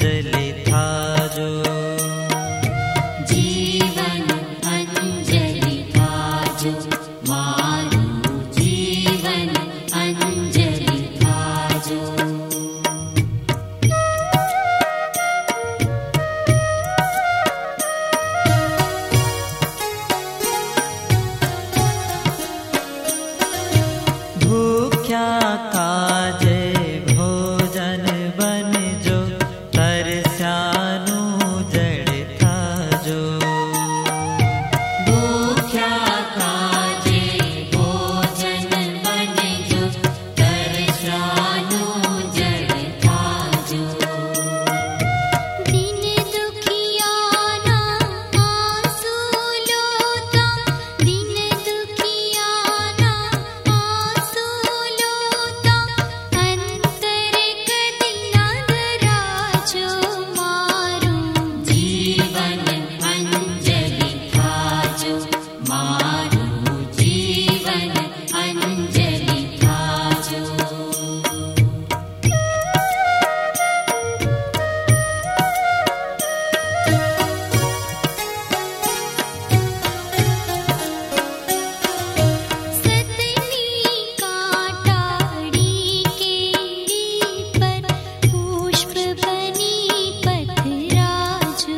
अंजलि थाजो। जीवन अंजलि थाजो, मारू जीवन अंजलि थाजो। भूख्या काजे भोजन बन जो, तरस्यानु जड़ थाजो। भूख्या काजे भोजन बन जो, तरस्यानु जड़ थाजो। दिन दुखियाना आंसू लोता, दिन दुखियाना आंसू लोता, अंतर कदिल ना दराजो, मारू जीवन अंजलि थाजो, मारू जीवन अंजलि थाजो। सतनी कांटाड़ी केरी पर, पुष्प बनी पथराजो।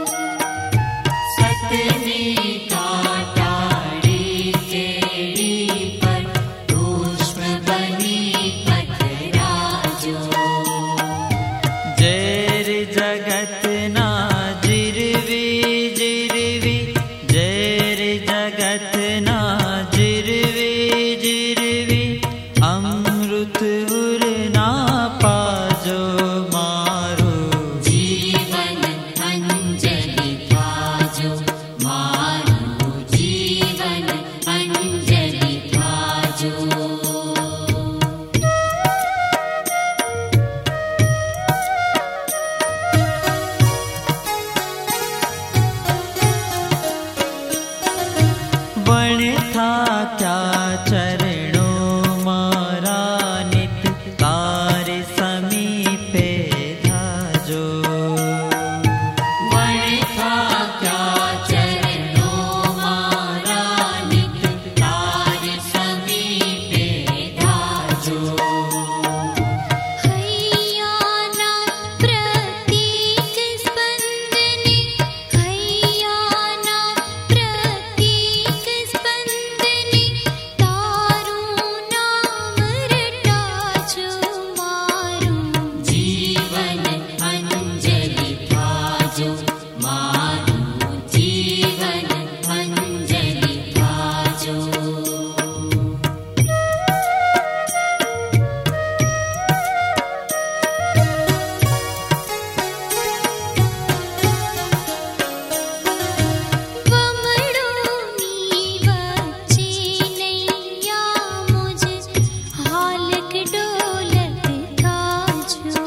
सतनी कांटाड़ी केरी पर, पुष्प बनी पथराजो। जैर जगत ना जिरवी जिरवी, जैर जगत ना जिरवी जिरवी, अमृत उर ना पाजो, मारो जीवन अंजलि थाजो, मारू जीवन अंजलि थाजो। वण था क्या चरणों मारा, नित कार समीपे धाजो। वण था क्या चरणों मारा, नित तार समीपे धाजो। हैयाना प्रतीक स्पंदने, हैयाना प्रतीक स्पंदने, तारू नाम रटाजो, मारू जीवन अंजलि थाजो, मारू जीवन अंजलि थाजो। वमड़ोनी बच्चे नैया मुझ, हालक डोलक थाजो।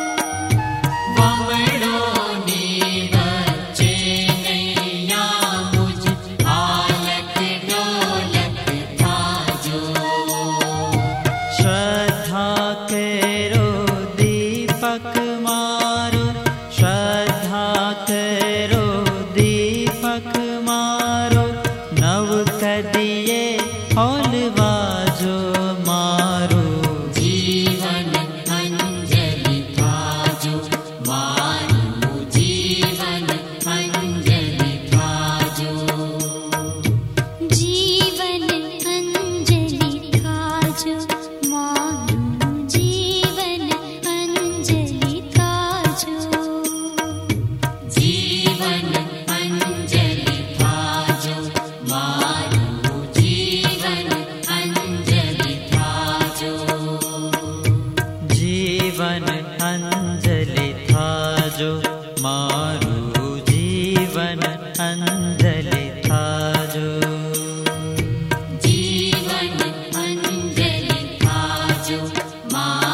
वमड़ोनी बच्चे नैया मुझ, हालक डोलक थाजो। श्रद्धा केरो दीपक मारो, श्रद्धा केरो दीपक मारो, नव कदिये हौलवाजो, मारो जीवन अंजलि थाजो, मारू जीवन अंजलि थाजो। जीवन अंजलि थाजो, मारू जीवन अंजलि थाजो। जीवन अंजलि थाजो, मारू जीवन अंजलि थाजो। जीवन अंजलि थाजो, मारू जीवन अंजलि थाजो। जीवन अंजलि थाजो, मारू